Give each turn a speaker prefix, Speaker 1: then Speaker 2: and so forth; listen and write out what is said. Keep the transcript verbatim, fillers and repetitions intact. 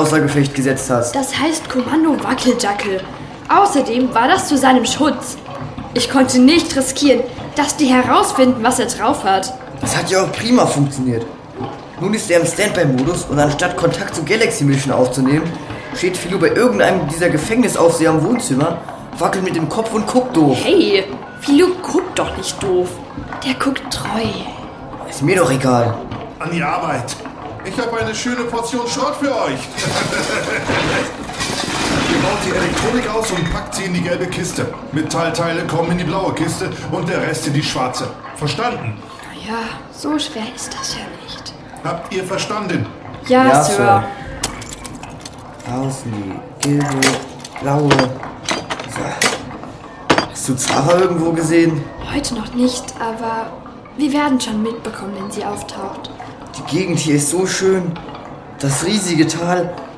Speaker 1: außer Gefecht gesetzt hast.
Speaker 2: Das heißt Kommando Wackeljackel. Außerdem war das zu seinem Schutz. Ich konnte nicht riskieren, dass die herausfinden, was er drauf hat.
Speaker 1: Das hat ja auch prima funktioniert. Nun ist er im Standby-Modus und anstatt Kontakt zur Galaxy Mission aufzunehmen, steht Philo bei irgendeinem dieser Gefängnisaufseher im Wohnzimmer, wackelt mit dem Kopf und guckt doof.
Speaker 2: Hey, Philo guckt doch nicht doof. Der guckt treu.
Speaker 1: Ist mir doch egal.
Speaker 3: An die Arbeit. Ich habe eine schöne Portion Schrott für euch. Ihr baut die Elektronik aus und packt sie in die gelbe Kiste. Metallteile kommen in die blaue Kiste und der Rest in die schwarze. Verstanden?
Speaker 2: Naja, so schwer ist das ja nicht.
Speaker 3: Habt ihr verstanden?
Speaker 2: Ja,
Speaker 1: Ja,
Speaker 2: Sir.
Speaker 1: Sir. Außen die gelbe, blaue. So. Hast du Zara irgendwo gesehen?
Speaker 2: Heute noch nicht, aber wir werden schon mitbekommen, wenn sie auftaucht.
Speaker 1: Die Gegend hier ist so schön. Das riesige Tal